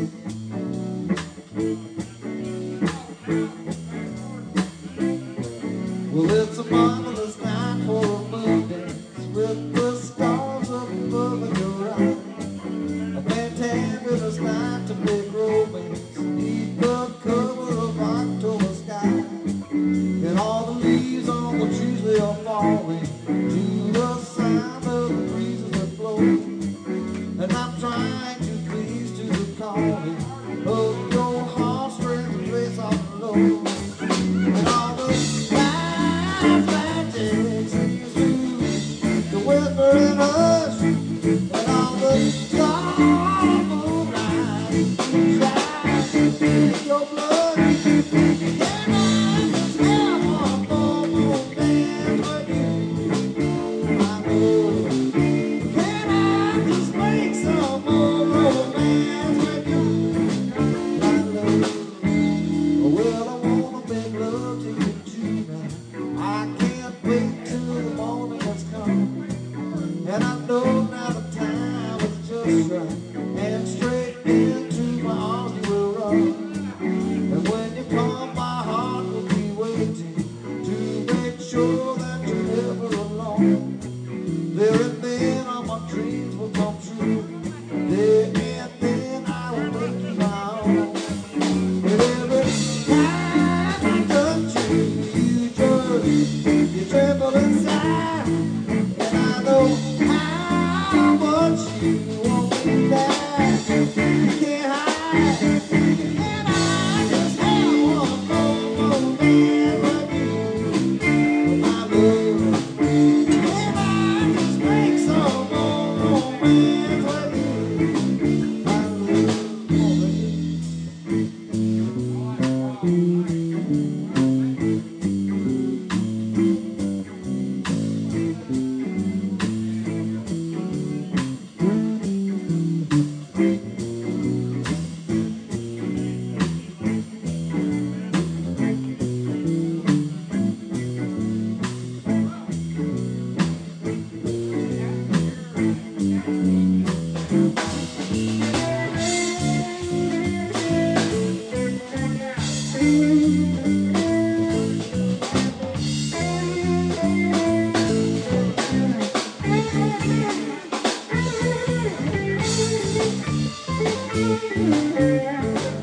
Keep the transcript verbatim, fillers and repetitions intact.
Well, it's a marvelous night for a moon dance with the stars up above in your eyes. A fantabulous night to make romance beneath the cover of October sky. And all the leaves on the trees, they are falling to the sound of the breezes that blow. And I'm trying to please to the calling of your heartstrings and place off the low. And all the lights magic seems to to whisper and hush. And all the stars moonlight shine in your blood. Can I just have one more romance with you, my love? Can I just make some more romance with you, my love? Well, I wanna make love to you tonight. I can't wait till the morning has come. And I know now the time is just right, and straight into my arms you will run. And when you come, my heart will be waiting to make sure that you're never alone. There and then all my dreams will come true. There and then I will make you my own. And every time I touch you, you just, you tremble inside. And I know how much you want me back. You can't hide. And I just have one more romance with you, my love. Can I just make some more romance with you, my love? Oh, baby.